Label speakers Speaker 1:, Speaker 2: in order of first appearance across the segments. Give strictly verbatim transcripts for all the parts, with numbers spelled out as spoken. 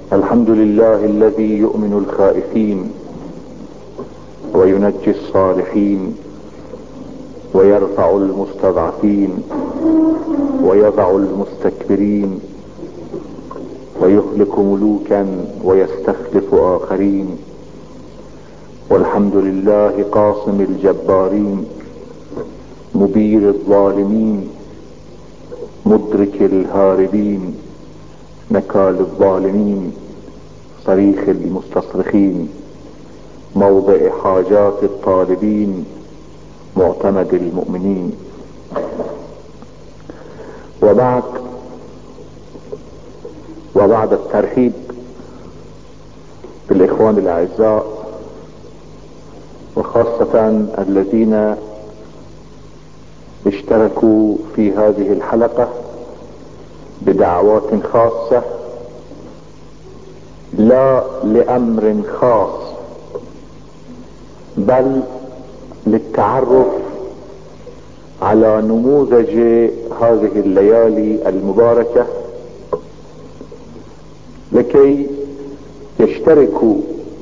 Speaker 1: الحمد لله الذي يؤمن الخائفين وينجي الصالحين ويرفع المستضعفين ويضع المستكبرين ويهلك ملوكا ويستخلف آخرين. والحمد لله قاصم الجبارين مبير الظالمين مدرك الهاربين نكال الظالمين صريخ المستصرخين موضع حاجات الطالبين معتمد المؤمنين. وبعد وبعد الترحيب بالإخوان الأعزاء وخاصة الذين اشتركوا في هذه الحلقة بدعوات خاصة لا لأمر خاص بل للتعرف على نموذج هذه الليالي المباركة لكي يشتركوا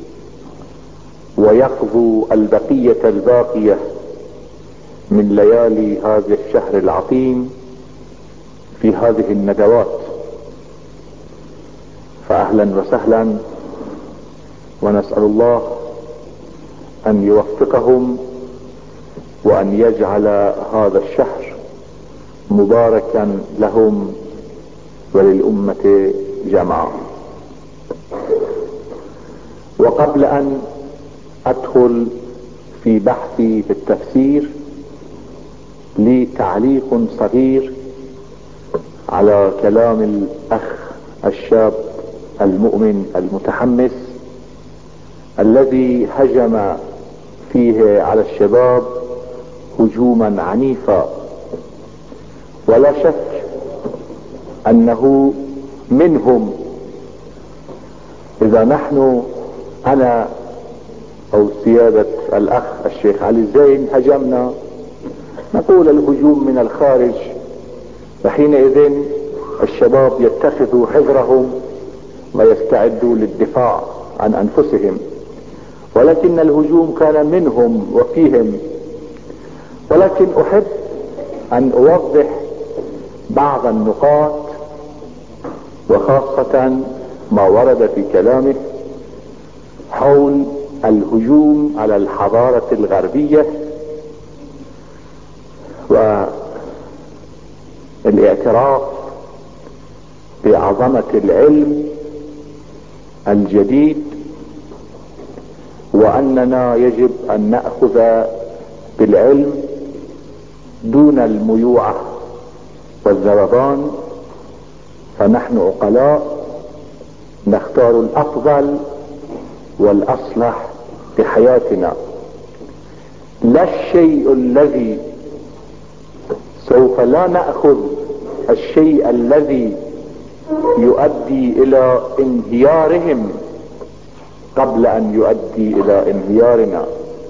Speaker 1: ويقضوا البقية الباقية من ليالي هذا الشهر العظيم في هذه الندوات. فأهلا وسهلا، ونسأل الله أن يوفقهم وأن يجعل هذا الشهر مباركا لهم وللأمة جمعاء. وقبل أن أدخل في بحثي في التفسير لي تعليق صغير على كلام الأخ الشاب المؤمن المتحمس الذي هجم فيه على الشباب هجوما عنيفا. ولا شك أنه منهم. إذا نحن أنا أو سيادة الأخ الشيخ علي الزين هجمنا نقول الهجوم من الخارج، فحينئذ الشباب يتخذوا حذرهم ويستعدوا للدفاع عن أنفسهم، ولكن الهجوم كان منهم وفيهم. ولكن أحب أن أوضح بعض النقاط وخاصة ما ورد في كلامه حول الهجوم على الحضارة الغربية والاعتراف بعظمة العلم الجديد، وأننا يجب أن نأخذ بالعلم دون الميوعة والذربان، فنحن عقلاء نختار الأفضل والأصلح في حياتنا، لا الشيء الذي سوف لا نأخذ الشيء الذي يؤدي إلى انهيارهم قبل أن يؤدي إلى انهيارنا.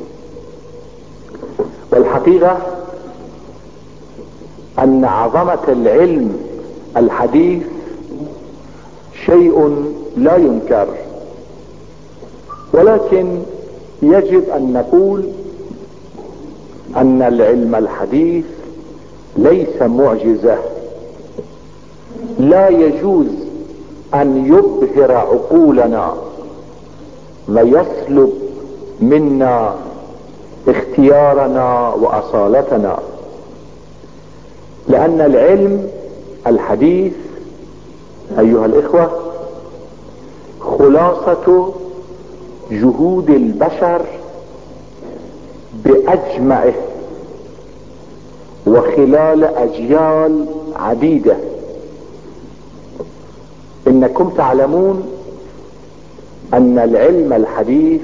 Speaker 1: والحقيقة أن عظمة العلم الحديث شيء لا ينكر، ولكن يجب أن نقول أن العلم الحديث ليس معجزة. لا يجوز أن يبهر عقولنا ويسلب منا اختيارنا وأصالتنا، لأن العلم الحديث أيها الإخوة خلاصة جهود البشر بأجمعه وخلال أجيال عديدة. إنكم تعلمون أن العلم الحديث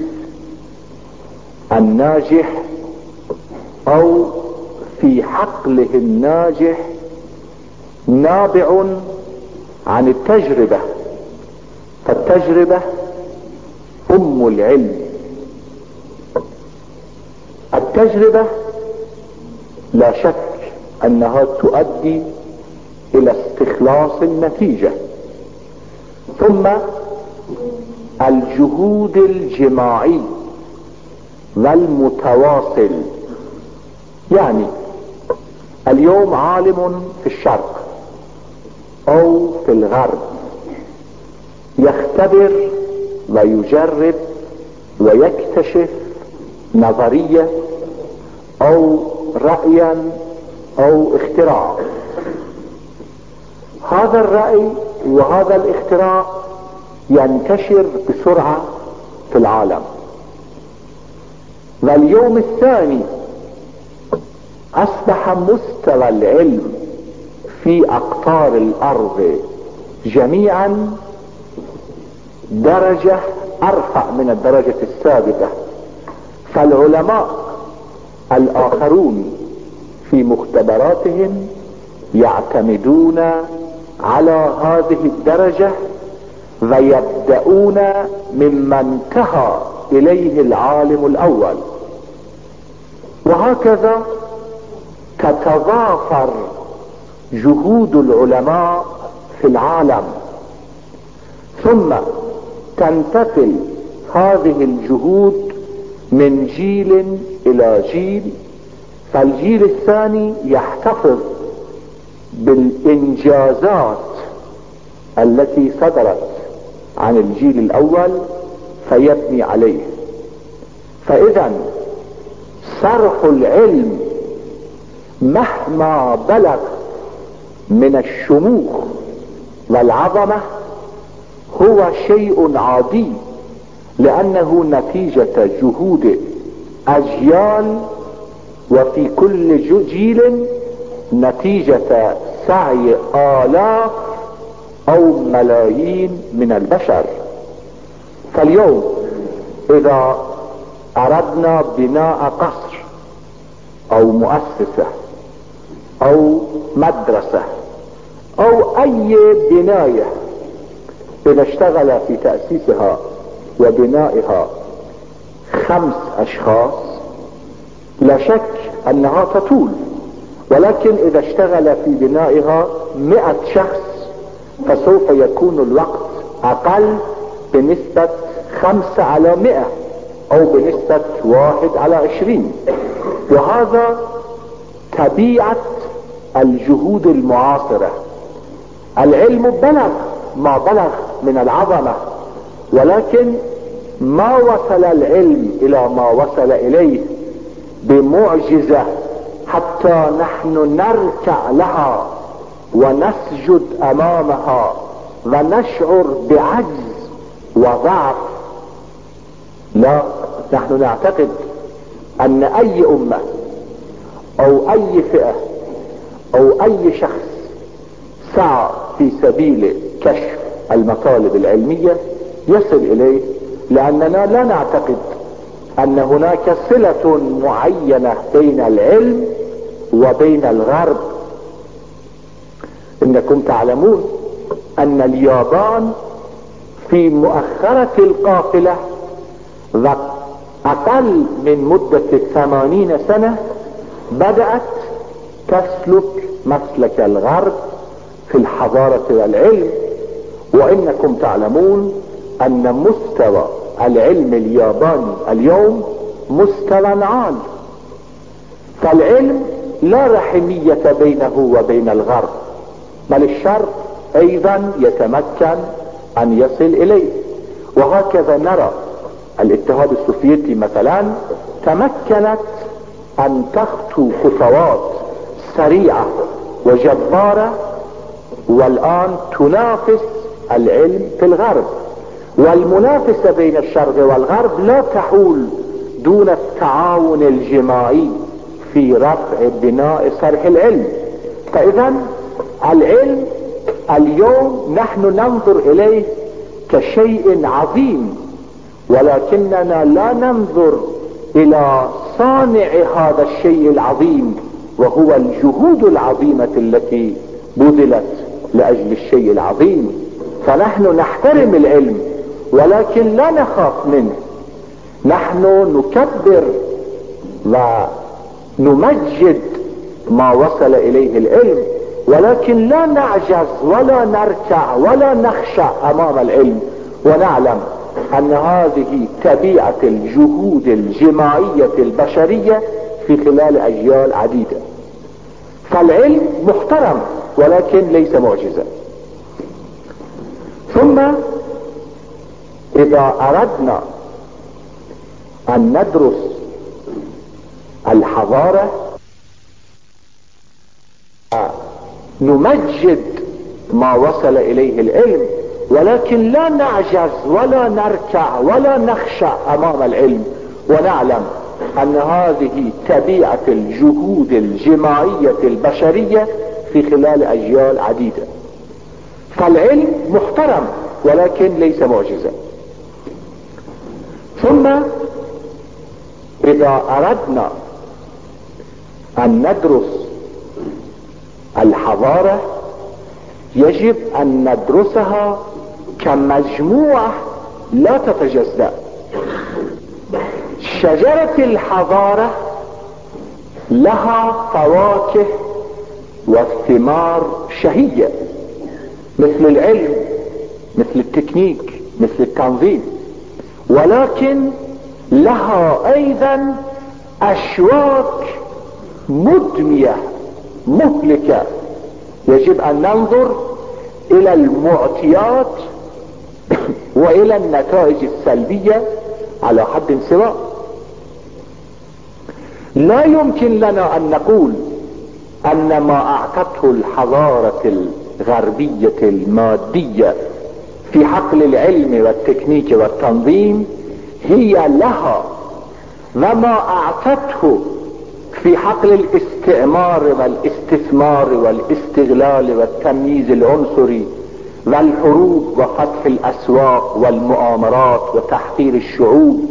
Speaker 1: الناجح أو في حقله الناجح نابع عن التجربة، فالتجربة أم العلم. التجربة لا شك أنها تؤدي إلى استخلاص النتيجة، ثم الجهود الجماعي والمتواصل. يعني اليوم عالم في الشرق او في الغرب يختبر ويجرب ويكتشف نظرية او رأيا او اختراع. هذا الرأي وهذا الاختراع ينتشر بسرعة في العالم، واليوم الثاني اصبح مستوى العلم في اقطار الارض جميعا درجة ارفع من الدرجة السابقة. فالعلماء الاخرون في مختبراتهم يعتمدون على هذه الدرجة ويبدأون مما انتهى اليه العالم الاول، وهكذا تتضافر جهود العلماء في العالم، ثم تنتقل هذه الجهود من جيل الى جيل، فالجيل الثاني يحتفظ بالانجازات التي صدرت عن الجيل الاول فيبني عليه. فاذا صرح العلم مهما بلغ من الشموخ والعظمة هو شيء عادي، لانه نتيجة جهود اجيال، وفي كل جيل نتيجة سعي آلاف او ملايين من البشر. فاليوم اذا اردنا بناء قصر او مؤسسة او مدرسة او اي بناية، اذا اشتغل في تأسيسها وبنائها خمس اشخاص لا شك انها تطول، ولكن اذا اشتغل في بنائها مئة شخص فسوف يكون الوقت اقل بنسبة خمسة على مئة او بنسبة واحد على عشرين. وهذا طبيعة الجهود المعاصرة. العلم بلغ ما بلغ من العظمة، ولكن ما وصل العلم الى ما وصل اليه بمعجزة حتى نحن نركع لها ونسجد امامها ونشعر بعجز وضعف. لا، نحن نعتقد ان اي امة او اي فئة او اي شخص سعى في سبيل كشف المطالب العلمية يصل اليه، لاننا لا نعتقد ان هناك صلة معينة بين العلم وبين الغرب. انكم تعلمون ان اليابان في مؤخرة القافلة واقل من مدة ثمانين سنة بدأت تسلك مسلك الغرب في الحضارة والعلم، وانكم تعلمون ان مستوى العلم الياباني اليوم مستوى عال. فالعلم لا رحمية بينه وبين الغرب، بل الشرق ايضا يتمكن ان يصل اليه. وهكذا نرى الاتحاد السوفيتي مثلا تمكنت ان تخطو خطوات سريعة وجبارة، والان تنافس العلم في الغرب. والمنافسة بين الشرق والغرب لا تحول دون التعاون الجماعي في رفع بناء صرح العلم. فاذا العلم اليوم نحن ننظر اليه كشيء عظيم، ولكننا لا ننظر الى صانع هذا الشيء العظيم وهو الجهود العظيمة التي بذلت لاجل الشيء العظيم. فنحن نحترم العلم ولكن لا نخاف منه، نحن نكبر ونمجد ما وصل اليه العلم، ولكن لا نعجز ولا نركع ولا نخشع امام العلم. ونعلم ان هذه طبيعة الجهود الجماعية البشرية في خلال اجيال عديدة. فالعلم محترم ولكن ليس معجزة. ثم اذا اردنا ان ندرس الحضارة نمجد ما وصل اليه العلم، ولكن لا نعجز ولا نركع ولا نخشع امام العلم، ونعلم ان هذه طبيعة الجهود الجماعية البشرية في خلال اجيال عديدة. فالعلم محترم ولكن ليس معجزة. ثم اذا اردنا ان ندرس الحضارة يجب ان ندرسها كمجموعة لا تتجزأ. شجرة الحضارة لها فواكه والثمار شهية مثل العلم، مثل التكنيك، مثل التنظيم، ولكن لها ايضا اشواك مدمية مهلكة. يجب ان ننظر الى المعطيات والى النتائج السلبية على حد سواء. لا يمكن لنا ان نقول ان ما اعطته الحضارة الغربية المادية في حقل العلم والتكنيك والتنظيم هي لها، وما اعطته في حقل الاستعمار والاستثمار والاستغلال والتمييز العنصري والحروب وفتح الاسواق والمؤامرات وتحقير الشعوب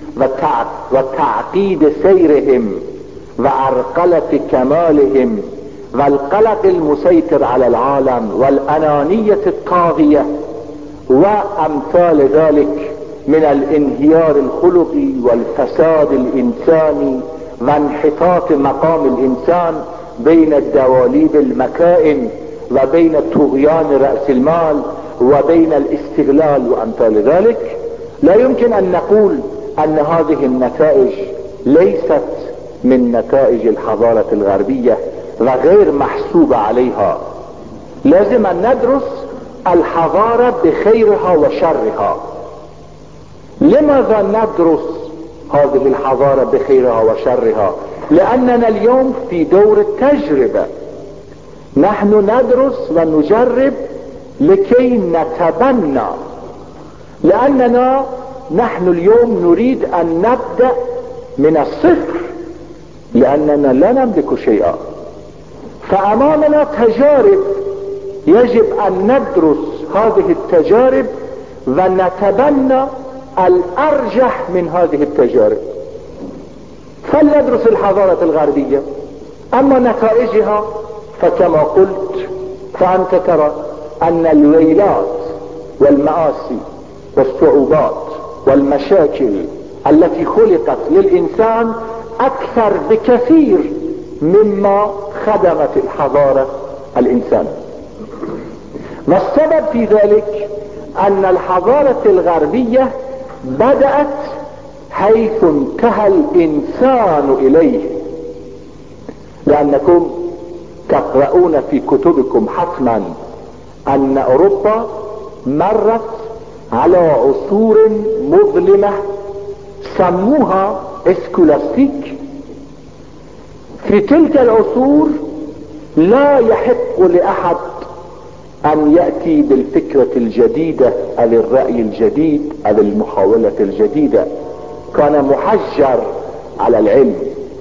Speaker 1: وتعقيد سيرهم وعرقلة كمالهم والقلق المسيطر على العالم والانانية الطاغية وامثال ذلك من الانهيار الخلقي والفساد الانساني وانحطاط مقام الانسان بين الدواليب المكائن وبين طغيان رأس المال وبين الاستغلال وامثال ذلك، لا يمكن ان نقول ان هذه النتائج ليست من نتائج الحضارة الغربية وغير محسوبة عليها. لازم ان ندرس الحضارة بخيرها وشرها. لماذا ندرس هذه الحضارة بخيرها وشرها؟ لاننا اليوم في دور التجربة. نحن ندرس ونجرب لكي نتبنى، لاننا نحن اليوم نريد ان نبدأ من الصفر، لاننا لا نملك شيئا. فامامنا تجارب يجب ان ندرس هذه التجارب ونتبنى الارجح من هذه التجارب. فلندرس الحضارة الغربية، اما نتائجها فكما قلت فانت ترى ان الويلات والمآسي والصعوبات والمشاكل التي خلقت للانسان اكثر بكثير مما خدمت الحضارة الانسان. والسبب في ذلك ان الحضارة الغربية بدأت حيث انتهى الانسان اليه. لانكم تقرؤون في كتبكم حتما ان اوروبا مرت على عصور مظلمة سموها اسكولاستيك. في تلك العصور لا يحق لاحد ان يأتي بالفكرة الجديدة او الرأي الجديد او المحاولة الجديدة، كان محجر على العلم.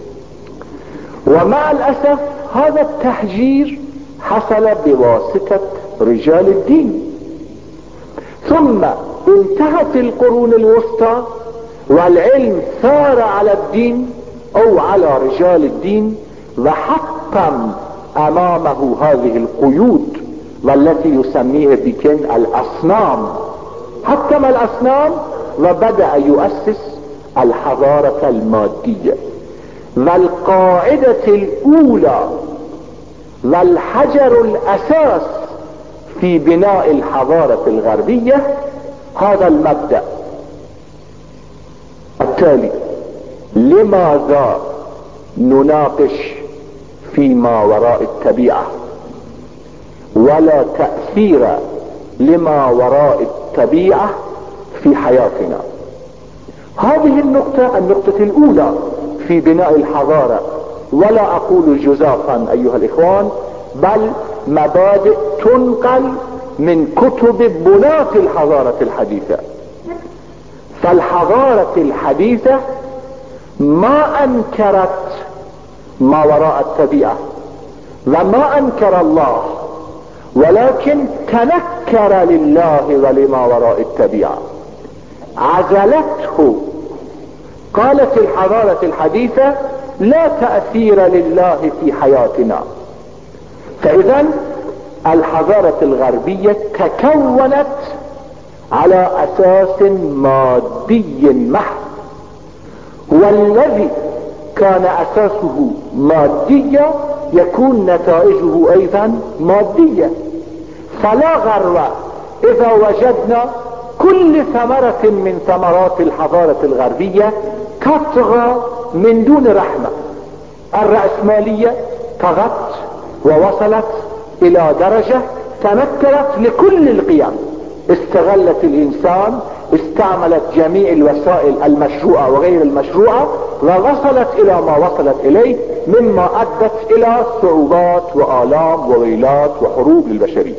Speaker 1: ومع الاسف هذا التحجير حصل بواسطة رجال الدين. ثم انتهت القرون الوسطى والعلم ثار على الدين او على رجال الدين، وحطم امامه هذه القيود والتي يسميه بكن الاصنام. حطم الاصنام وبدأ يؤسس الحضارة المادية. والقاعدة الاولى والحجر الاساس في بناء الحضارة الغربية هذا المبدأ التالي: لماذا نناقش فيما وراء الطبيعة ولا تأثير لما وراء الطبيعة في حياتنا؟ هذه النقطة النقطة الأولى في بناء الحضارة، ولا أقول جزافا أيها الإخوان، بل مبادئ تنقل من كتب بناة الحضارة الحديثة. فالحضارة الحديثة ما أنكرت ما وراء الطبيعة وما أنكر الله، ولكن تنكر لله ولما وراء الطبيعة، عزلته. قالت الحضارة الحديثة لا تأثير لله في حياتنا. فإذا الحضارة الغربية تكونت على أساس مادي محض، والذي كان أساسه ماديا يكون نتائجه أيضا مادية. فلا غرو إذا وجدنا كل ثمرة من ثمرات الحضارة الغربية تطغى من دون رحمة. الرأسمالية طغت ووصلت إلى درجة تنكرت لكل القيم، استغلت الإنسان، استعملت جميع الوسائل المشروعة وغير المشروعة، ووصلت إلى ما وصلت إليه، مما أدت إلى صعوبات وآلام وويلات وحروب للبشرية.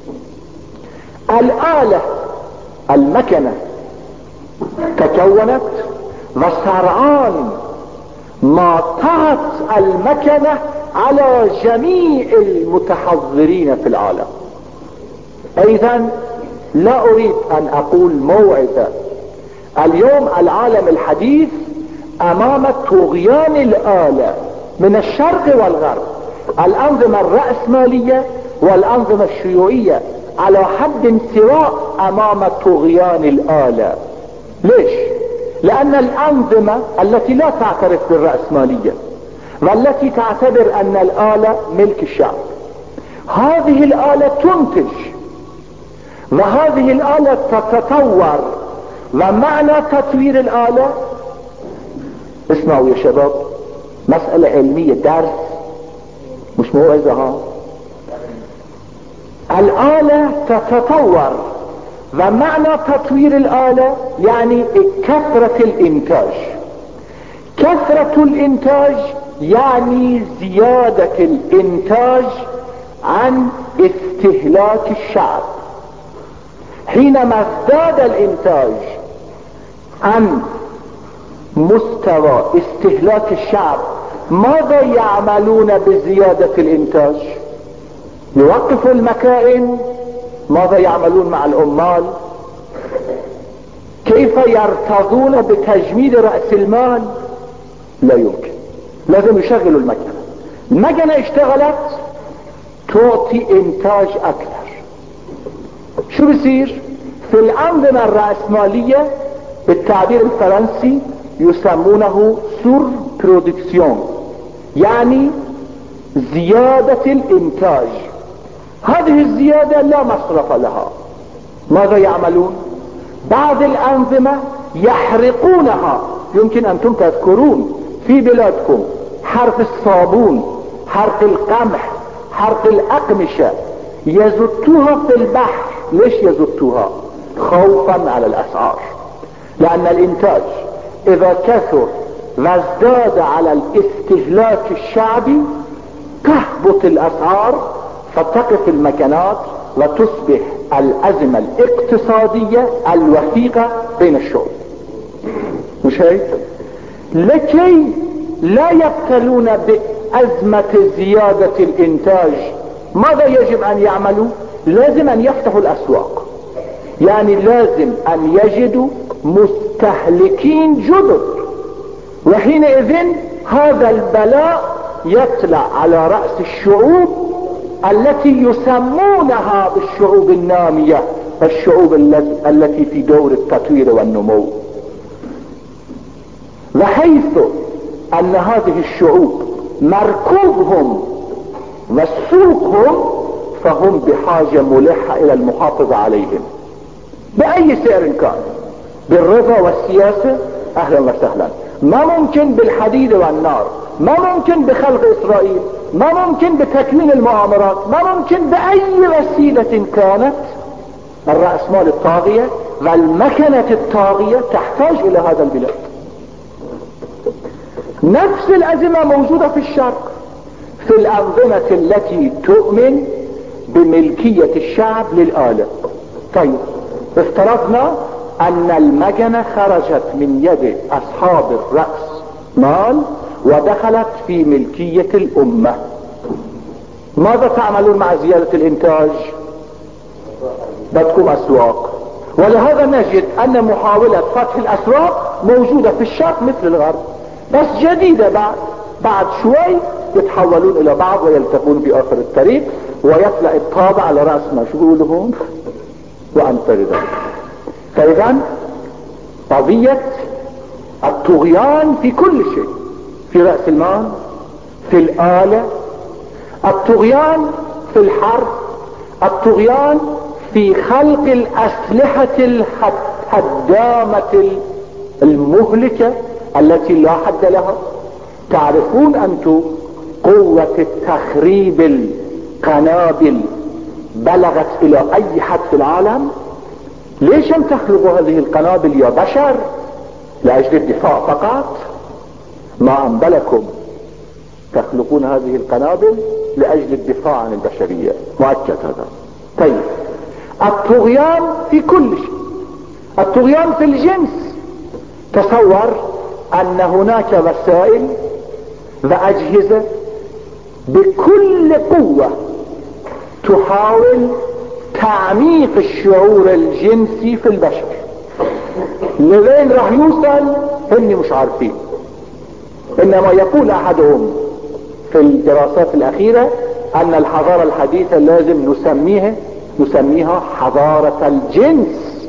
Speaker 1: الآلة المكنة تكونت، وسرعان ما طغت المكنة على جميع المتحضرين في العالم. ايضا لا اريد ان اقول موعظة، اليوم العالم الحديث امام طغيان الآلة من الشرق والغرب. الانظمة الرأسمالية والانظمة الشيوعية على حد سواء امام طغيان الآلة. ليش؟ لان الانظمة التي لا تعترف بالرأسمالية والتي تعتبر ان الآلة ملك الشعب، هذه الآلة تنتج، وهذه الآلة تتطور. ومعنى تطوير الآلة، اسمعوا يا شباب، مسألة علمية، درس مش موعظة. ها، الآلة تتطور، ومعنى تطوير الآلة يعني كثرة الإنتاج. كثرة الإنتاج يعني زيادة الإنتاج عن استهلاك الشعب. حينما ازداد الإنتاج عن مستوى استهلاك الشعب، ماذا يعملون بزيادة الإنتاج؟ يوقفوا المكائن. ماذا يعملون مع العمال؟ كيف يرتضون بتجميد رأس المال؟ لا يمكن، لازم يشغلوا المكنة. المكنة اشتغلت تعطي انتاج اكثر. شو بصير؟ في الانظمة الرأسمالية بالتعبير الفرنسي يسمونه سور برودكسيون، يعني زيادة الانتاج. هذه الزيادة لا مصرف لها. ماذا يعملون؟ بعض الانظمة يحرقونها. يمكن انتم تذكرون في بلادكم حرق الصابون، حرق القمح، حرق الاقمشة، يزتوها في البحر. ليش يزتوها؟ خوفا على الاسعار، لان الانتاج اذا كثر وازداد على الاستهلاك الشعبي تهبط الاسعار، فتقف المكانات وتصبح الازمة الاقتصادية الوثيقة بين الشعوب. مش هيك؟ لكي لا يبتلون بأزمة زيادة الانتاج، ماذا يجب ان يعملوا؟ لازم ان يفتحوا الاسواق، يعني لازم ان يجدوا مستهلكين جدد. وحينئذ هذا البلاء يطلع على رأس الشعوب التي يسمونها بالشعوب النامية، الشعوب التي في دور التطوير والنمو. وحيث ان هذه الشعوب مركوبهم وسوقهم، فهم بحاجة ملحة الى المحافظة عليهم. بأي سعر كان، بالربا والسياسة أهلا وسهلا، ما ممكن بالحديد والنار، ما ممكن بخلق إسرائيل، ما ممكن بتكوين المؤامرات، ما ممكن بأي وسيلة كانت. الرأسمال الطاغية والمكنة الطاغية تحتاج إلى هذا البلاد. نفس الأزمة موجودة في الشرق، في الأنظمة التي تؤمن بملكية الشعب للآلة. طيب افترضنا أن المكنة خرجت من يد أصحاب الرأس مال ودخلت في ملكية الأمة، ماذا تعملون مع زيادة الإنتاج؟ بدكم أسواق. ولهذا نجد أن محاولة فتح الأسواق موجودة في الشرق مثل الغرب، بس جديدة. بعد بعد شوي يتحولون إلى بعض ويلتقون في آخر الطريق ويطلع الطابع على رأس مشغولهم وأمثال ذلك. فإذا قضية الطغيان في كل شيء، في رأس المال، في الآلة، الطغيان في الحرب، الطغيان في خلق الأسلحة الهدامة المهلكة التي لا حد لها. تعرفون أنتم قوة التخريب القنابل بلغت إلى أي حد في العالم؟ ليش هم تخلقوا هذه القنابل يا بشر؟ لأجل الدفاع فقط؟ ما أنبلكم تخلقون هذه القنابل لأجل الدفاع عن البشرية، مؤكد هذا. طيب الطغيان في كل شيء، الطغيان في الجنس. تصور أن هناك وسائل وأجهزة بكل قوة تحاول تعميق الشعور الجنسي في البشر. لوين راح يوصل هني مش عارفين، انما يقول احدهم في الدراسات الاخيرة ان الحضارة الحديثة لازم نسميها نسميها حضارة الجنس.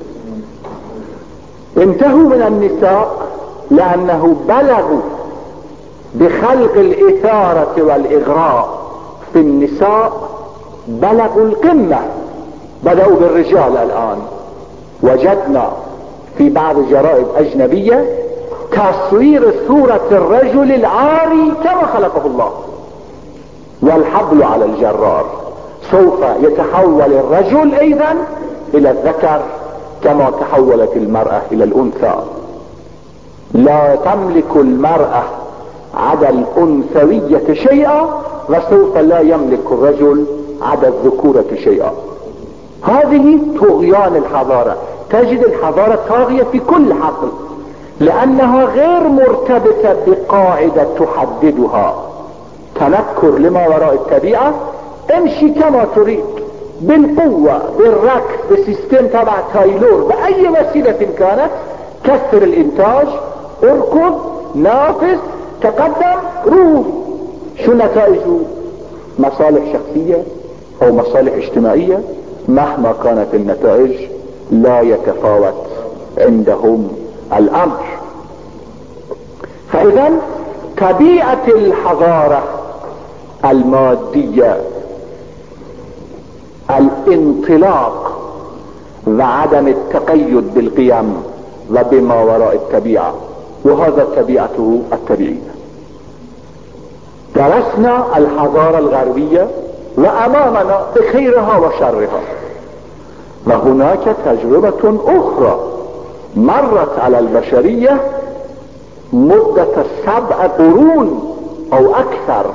Speaker 1: انتهوا من النساء لانه بلغوا بخلق الاثارة والاغراء في النساء، بلغوا القمة. بدأوا بالرجال. الآن وجدنا في بعض الجرائد أجنبية تصوير صورة الرجل العاري كما خلقه الله، والحبل على الجرار. سوف يتحول الرجل أيضا إلى الذكر كما تحولت المرأة إلى الأنثى. لا تملك المرأة عدا الأنثوية شيئا، وسوف لا يملك الرجل عدا الذكورة شيئا. هذه طغيان الحضارة. تجد الحضارة طاغية في كل حقل لأنها غير مرتبطة بقاعدة تحددها. تنكر لما وراء الطبيعة، امشي كما تريد، بالقوة، بالركض، بالسيستم تبع تايلور، بأي وسيلة كانت. كثر الإنتاج، اركض، نافس، تقدم، روح. شو نتائجه؟ مصالح شخصية أو مصالح اجتماعية، مهما كانت النتائج لا يتفاوت عندهم الأمر. فإذا طبيعة الحضارة المادية الانطلاق وعدم التقيد بالقيم وبما وراء الطبيعة، وهذا طبيعته الطبيعية. درسنا الحضارة الغربية وأمامنا بخيرها وشرها، وهناك تجربة أخرى مرت على البشرية مدة سبع قرون أو أكثر.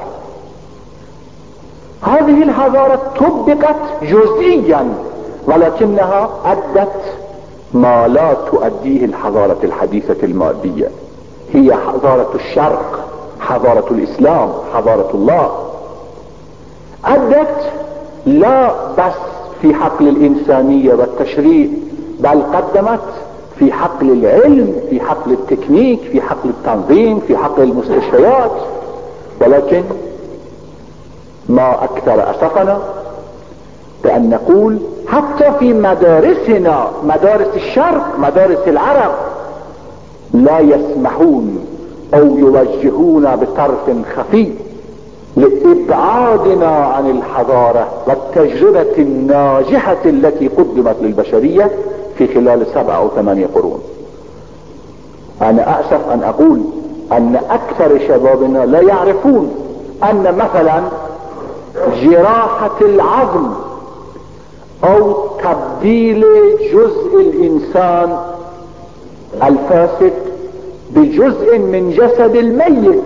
Speaker 1: هذه الحضارة طبقت جزئيا ولكنها أدت ما لا تؤديه الحضارة الحديثة المادية. هي حضارة الشرق، حضارة الإسلام، حضارة الله. أدت لا بس في حقل الإنسانية والتشريع، بل قدمت في حقل العلم، في حقل التكنيك، في حقل التنظيم، في حقل المستشفيات. ولكن ما أكثر أسفنا بأن نقول حتى في مدارسنا، مدارس الشرق، مدارس العرب، لا يسمحون أو يوجهون بطرف خفي لإبعادنا عن الحضارة والتجربة الناجحة التي قدمت للبشرية في خلال سبعة او ثمانية قرون. انا اسف ان اقول ان اكثر شبابنا لا يعرفون ان مثلا جراحة العظم او تبديل جزء الانسان الفاسد بجزء من جسد الميت،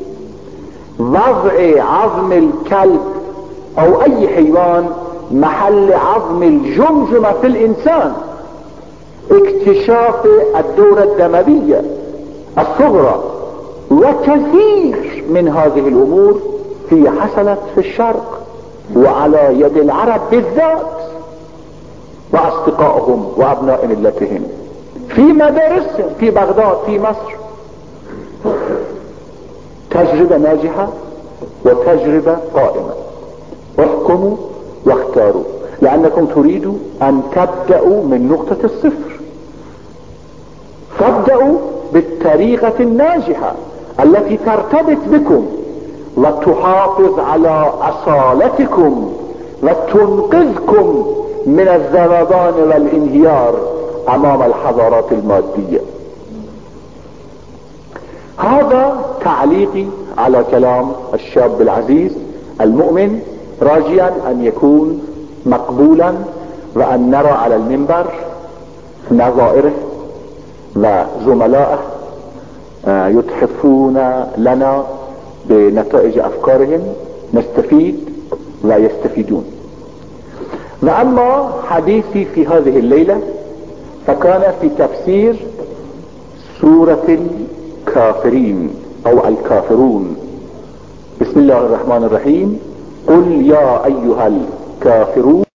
Speaker 1: وضع عظم الكلب او اي حيوان محل عظم الجمجمة في الانسان، اكتشاف الدورة الدموية الصغرى، وكثير من هذه الامور هي حصلت في الشرق وعلى يد العرب بالذات واصدقائهم وابناء ملتهم في مدارسهم في بغداد في مصر. تجربة ناجحة وتجربة قائمة. احكموا واختاروا، لانكم تريدوا ان تبدأوا من نقطة الصفر. فابدأوا بالطريقة الناجحة التي ترتبط بكم وتحافظ على اصالتكم وتنقذكم من الذوبان والانهيار امام الحضارات المادية. هذا تعليقي على كلام الشاب العزيز المؤمن، راجيا ان يكون مقبولا وان نرى على المنبر نظائره وزملائه يتحفون لنا بنتائج افكارهم نستفيد ويستفيدون. واما حديثي في هذه الليلة فكان في تفسير سورة الكافرين او الكافرون. بسم الله الرحمن الرحيم. قل يا ايها الكافرون